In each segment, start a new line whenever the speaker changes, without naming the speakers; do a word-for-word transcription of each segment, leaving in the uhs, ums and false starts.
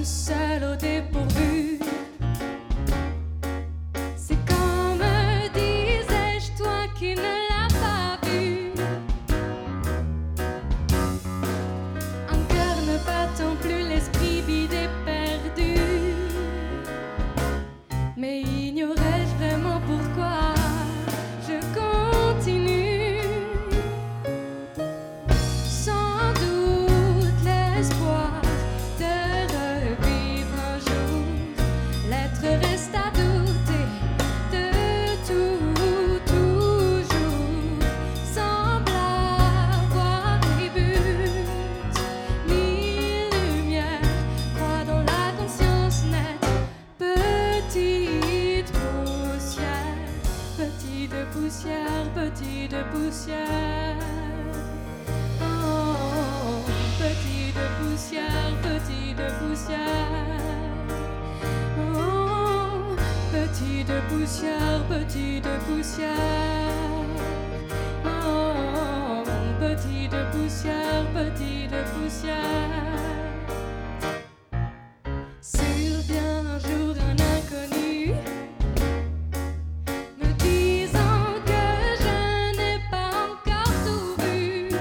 seul au dépourvu. C'est comme disais-je, toi qui ne l'as pas vu. Un cœur ne battant plus, l'esprit vide et perdu. Mais ignorais-je vraiment pourquoi je continue? Sans doute l'espoir de revivre un jour. L'être reste à douter de tout, toujours. Semble avoir ni but, ni lumière. Crois dans la conscience nette. Petite poussière, petite poussière, petite poussière. Oh, petite poussière, petite poussière. Oh, petite poussière, petite poussière. Oh, petite poussière, petite poussière. Survient un jour un inconnu, me disant que je n'ai pas encore tout vu.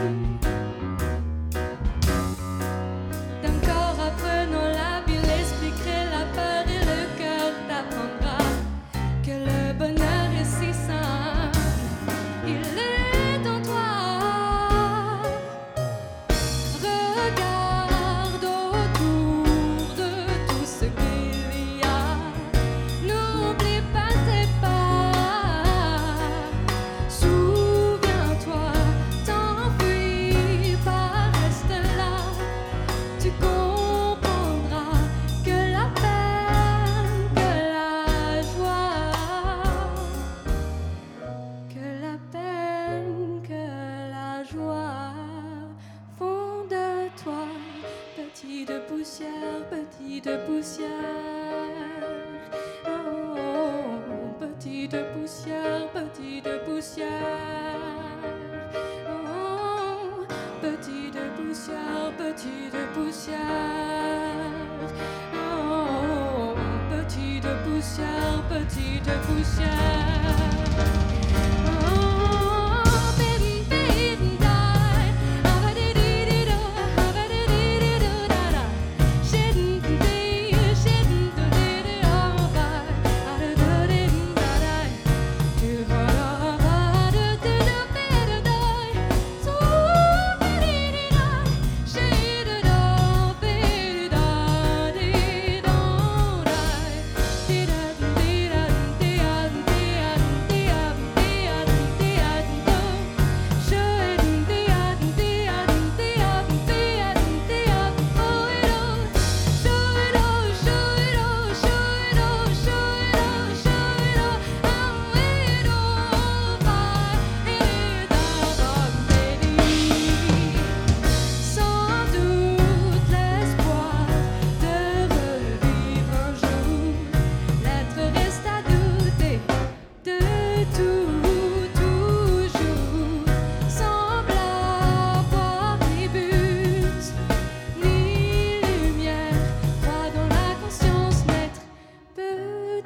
D'un corps apprenant la vie, l'esprit crée la peur et le cœur t'apprendra que le bonheur est si simple, il est en toi. Regarde autour de tout ce qu'il y a. N'oublie pas tes pas. Souviens-toi, t'enfuis pas, reste là. Tu comprendras que la peine, que la joie, que la peine, que la joie font de toi petite poussière, petite poussière. Oh, petite poussière, petite poussière. Oh, petite poussière, petite poussière. Oh, petite poussière, petite poussière.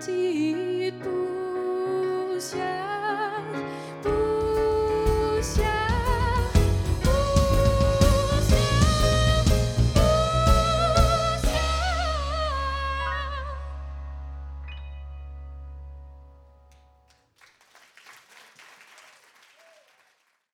Petite poussière, poussière.